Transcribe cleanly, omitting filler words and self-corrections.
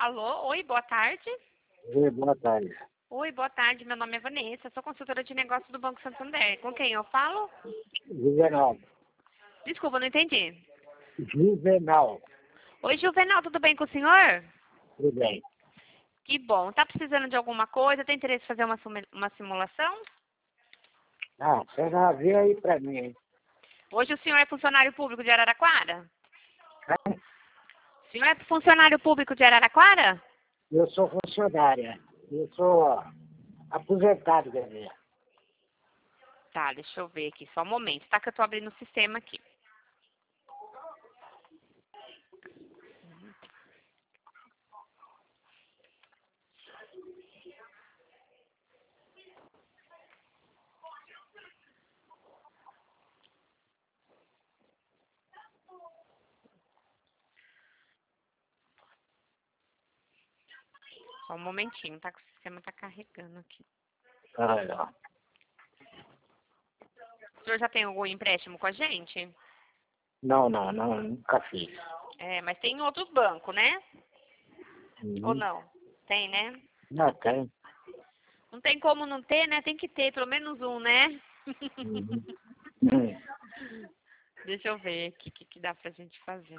Alô, oi, boa tarde. Oi, boa tarde. Oi, boa tarde, meu nome é Vanessa, sou consultora de negócios do Banco Santander. Com quem eu falo? Juvenal. Desculpa, não entendi. Juvenal. Oi, Juvenal, tudo bem com o senhor? Tudo bem. Que bom. Tá precisando de alguma coisa? Tem interesse em fazer uma simulação? Ah, você já vê aí pra mim, hein? Hoje o senhor é funcionário público de Araraquara? Ah, O senhor é funcionário público de Araraquara? eu sou funcionária. Eu sou aposentado, quer dizer. Tá, deixa eu ver aqui, só um momento, tá? Que eu tô abrindo o sistema aqui. Só um momentinho, tá? Que o sistema tá carregando aqui. Ah, não. O senhor já tem algum empréstimo com a gente? Não, nunca fiz. É, mas tem em outros bancos, né? Ou Uhum. não? Tem, né? Não tem. Não tem como não ter, né? Tem que ter, pelo menos um, né? Uhum. Hum. Deixa eu ver aqui o que dá pra gente fazer.